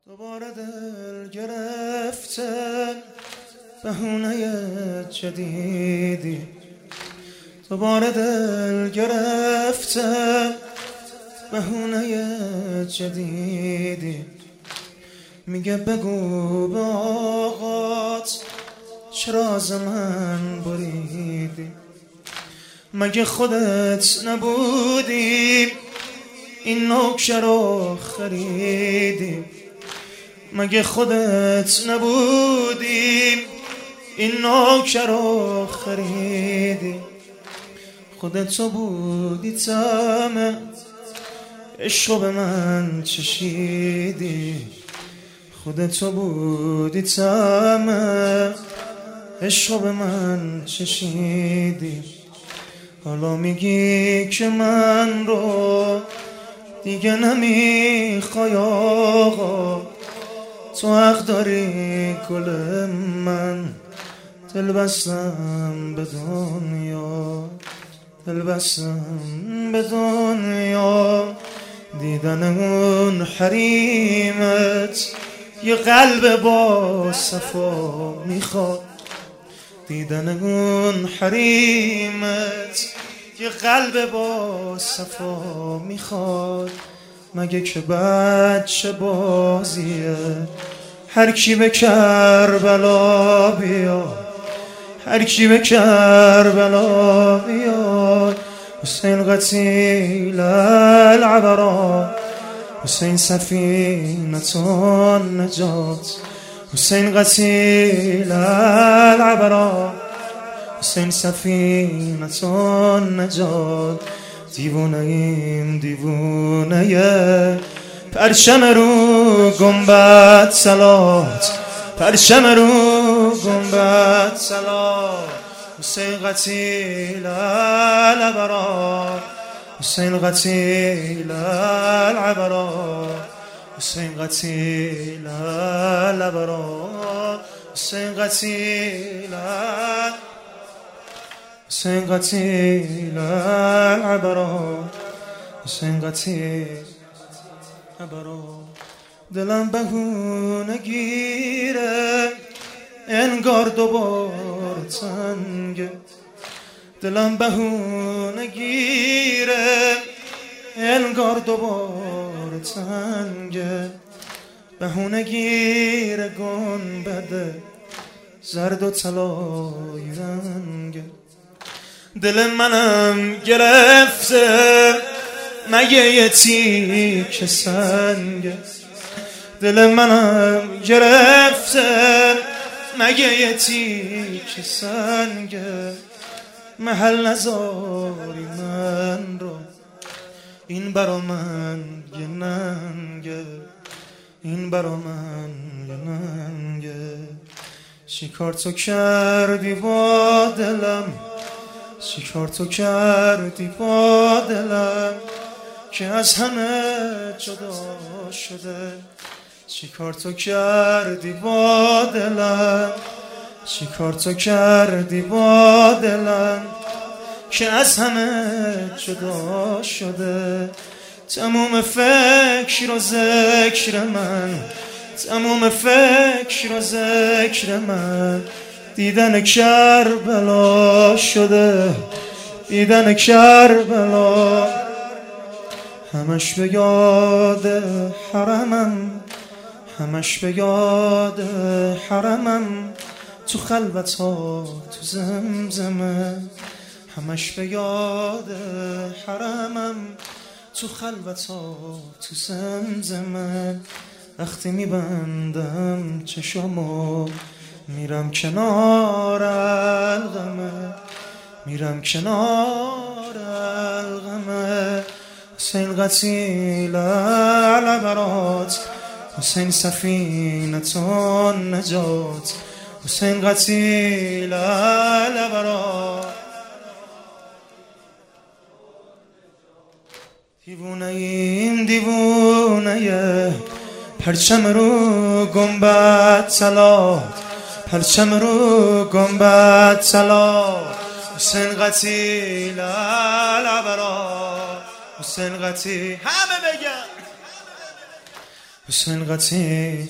دوباره دل گرفته بهونه جدیدی، دوباره دل گرفته بهونه جدیدی. میگه بگو به آقات چرا از من بریدی، مگه خودت نبودی این نوکر رو خریدی، مگه خودت نبودی این نوکر رو خریدی. خودت تو بودی طعم عشق به من چشیدی، خودت تو بودی طعم عشق به من چشیدی. حالا میگی که من رو دیگه نمیخوای آقا، تو حق داری گل من، دل بستم به دنیا، دل بستم به دنیا. دیدن اون حریمت یه قلب با صفا میخواد، دیدن اون حریمت یه قلب با صفا میخواد. مگه که بچه بازیه هر کی به کربلا بیاد، هر کی به کربلا بیاد. حسین قتیل العبرا، حسین سفینة النجات، حسین قتیل العبرا، حسین سفینة النجات. دیوونه ایم دیوونه پرچم رو گنبد صلات، پرچم رو گنبد صلات. حسین قتیل العبرا، حسین قتیل العبرا، حسین قتیل العبرا، حسین قتیل حسین قتیل العبرا، حسین قتیل العبرا. دلم بهونه گیره انگار دوباره تنگه، دلم بهونه گیره انگار دوباره تنگه. بهونه گیره گنبده زرد و طلایی رنگه. دل منم گرفته مگه یه تیکه سنگه، دل منم گرفته مگه یه تیکه سنگه. محل نذاری من رو این برا من یه ننگه، این برا من یه ننگه. چیکار تو کردی با دلم، چیکار تو کردی با دلم که از همه جدا شده. چیکار تو کردی با دلم، چیکار تو کردی با دلم که از همه جدا شده. تموم فکر و ذکر من، تموم فکر و ذکر من دیدن کربلا شده، دیدن کربلا. همش به یاد حرمم، همش به یاد حرمم تو خلوت ها تو زمزمه، همش به یاد حرمم تو خلوت ها تو زمزمه. وقتی میبندم چشمو میرم کنار الغمه، میرم کنار الغمه. حسین قتیل العبرات، حسین سفینة النجات، حسین قتیل العبرات. دیوونه این دیوونه پرچم رو گنبد صلات، پرچم رو گنبد صلات. حسین قتیل العبرا، حسین قتیل. همه بگن حسین قتیل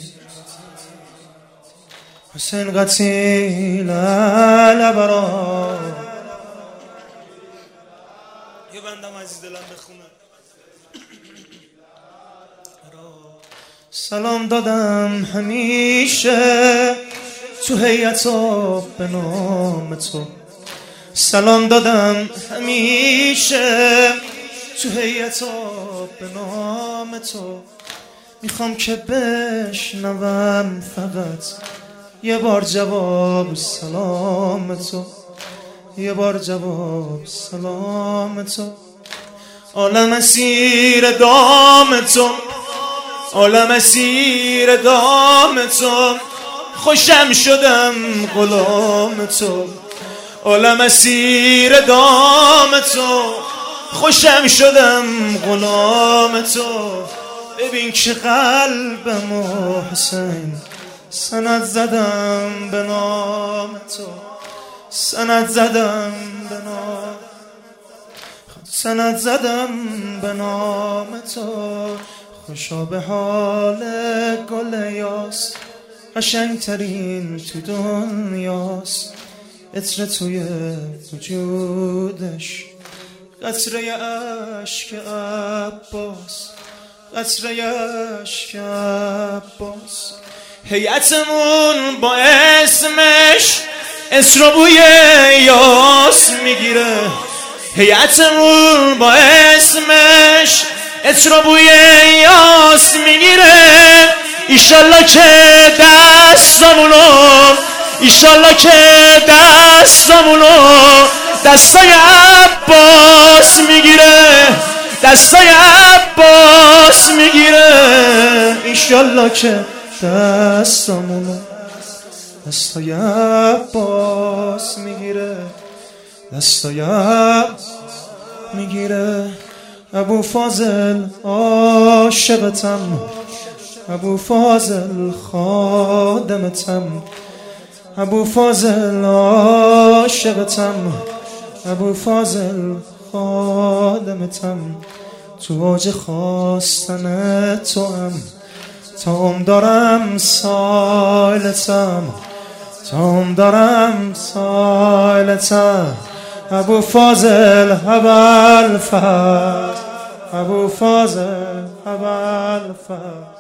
حسین قتیل الابرار. یه بندم عزیز دلم بخونم. سلام دادم همیشه تو هیئت و به نام تو، سلام دادم همیشه تو هیئت و به نام تو. میخوام که بشنوم فقط یه بار جواب سلام تو، یه بار جواب سلام تو. عالم اسیر دام تو، عالم اسیر دام تو، خوشم شدم غلام تو. عالم اسیر دام تو، خوشم شدم غلام تو. ببین که قلبمو حسین سند زدم به نام تو، سند زدم به نام، سند زدم به نام تو. خوشا به حال گل یاس، قشنگترین تو دنیاست. عطر توی وجودش، قطره اشک عباس، قطره اشک عباس. هیئتمون با اسمش عطر و بوی یاس میگیره، هیئتمون با اسمش عطر و بوی یاس میگیره. ایشالله که دستامونو، ایشالله که دستامونو دستای عباس میگیره، دستای عباس میگیره. ایشالله که دستامونو دستای عباس میگیره، دستای عباس میگیره. ابو فاضل عاشقتم، ابو فاضل خادمتم، ابو فاضل عاشقتم، ابو فاضل خادمتم. تو اوج خواستن تو هم تام دارم سایلتم، تام دارم سایلتم. ابو فاضل ابوالفضل، ابو فاضل ابوالفضل.